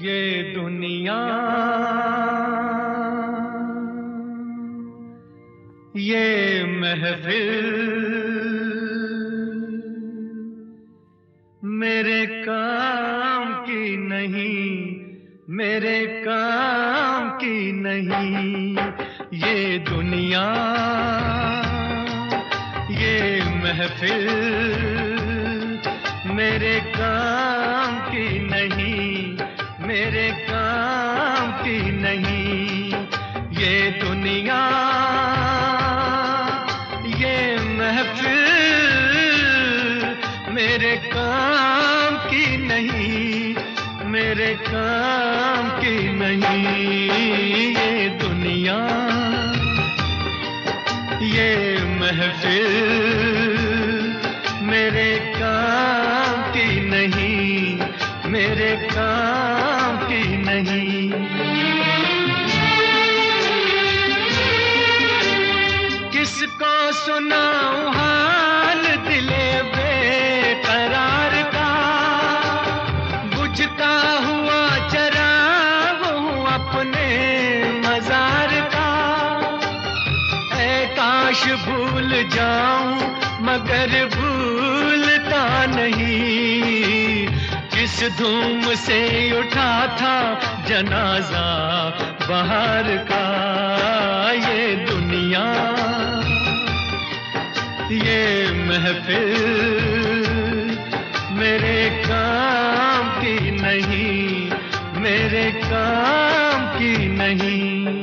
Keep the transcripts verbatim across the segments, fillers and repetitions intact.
ये दुनिया ये महफिल मेरे काम की नहीं, मेरे काम की नहीं। ये दुनिया ये महफिल मेरे काम की नहीं, मेरे काम की नहीं। ये दुनिया ये महफिल मेरे काम की नहीं, मेरे काम की नहीं। ये दुनिया ये महफिल मेरे काम की नहीं, मेरे काम की नहीं। किसको सुनाऊं हाल दिले बेकरार का, बुझता हुआ चराग हूँ अपने मजार का। ऐ काश भूल जाऊं मगर भूलता नहीं, किस धूम से उठा था जनाजा बाहर का। ये दुनिया ये महफिल मेरे काम की नहीं, मेरे काम की नहीं।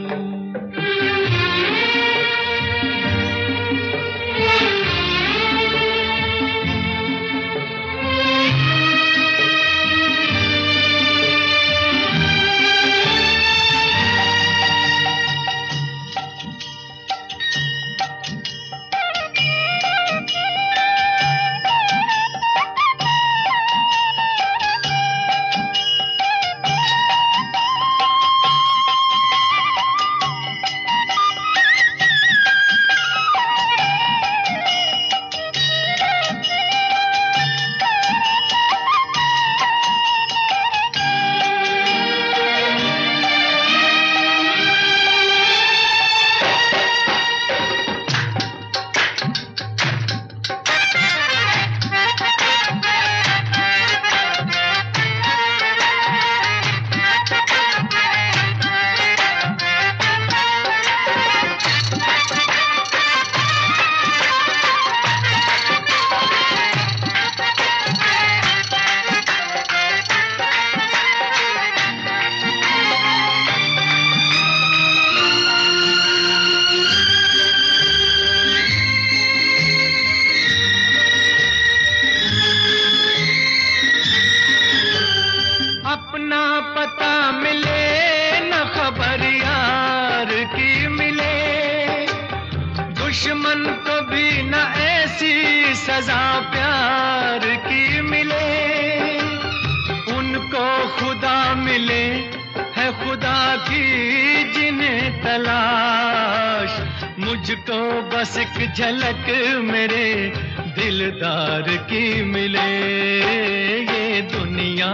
अपना पता मिले न खबर यार की मिले, दुश्मन को भी न ऐसी सजा प्यार की मिले। उनको खुदा मिले है खुदा की जिन्हें तलाश, मुझको बस एक झलक मेरे दिलदार की मिले। ये दुनिया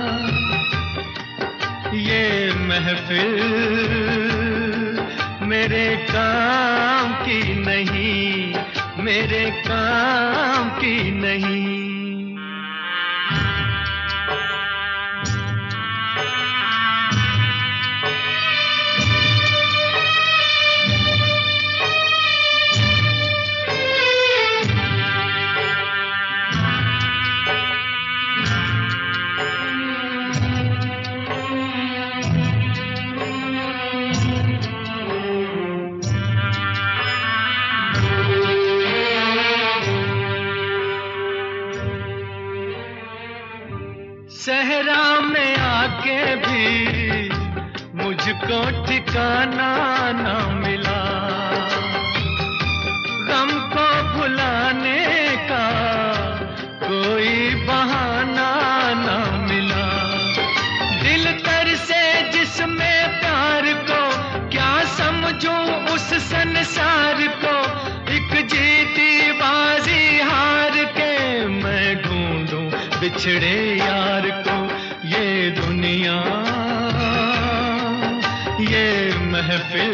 ये महफिल मेरे काम की नहीं, मेरे काम की नहीं। सहरा में आके भी मुझको ठिकाना ना मिला, गम को भुलाने का कोई बहाना ना मिला। दिल तर से जिसमें प्यार को क्या समझूं उस संसार को, एक जीती बाजी हार के मैं ढूंढूं बिछड़े यार को। ये दुनिया, ये महफिल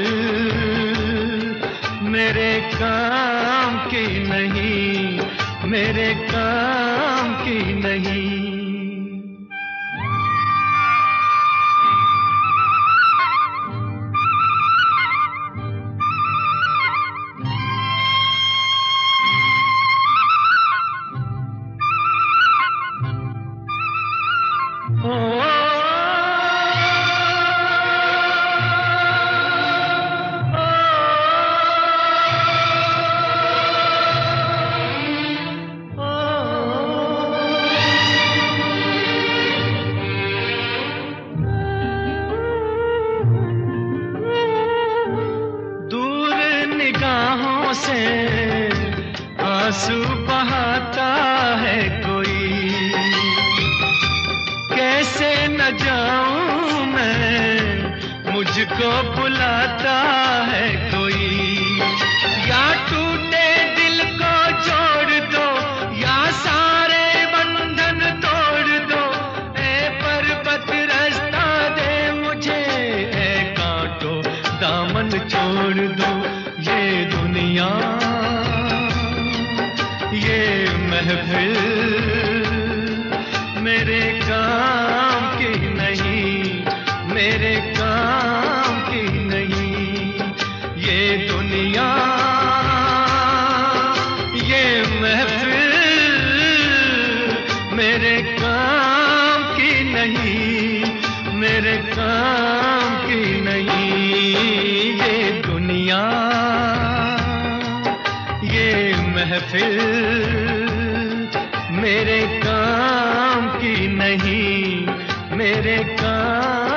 मेरे काम की नहीं, मेरे काम की नहीं। निगाहों से आंसू बहाता है कोई, कैसे न जाऊं मैं, मुझको बुलाता है कोई। या टूटे दिल को जोड़ दो, या सारे बंधन तोड़ दो, ए पर्वत रास्ता दे मुझे, ए कांटो दामन छोड़ दो। ये दुनिया, ये महफिल मेरे काम की नहीं, मेरे काम की नहीं। ये दुनिया, ये महफिल मेरे काम की नहीं, मेरे काम की नहीं। ये दुनिया, ये महफिल मेरे काम की नहीं, मेरे काम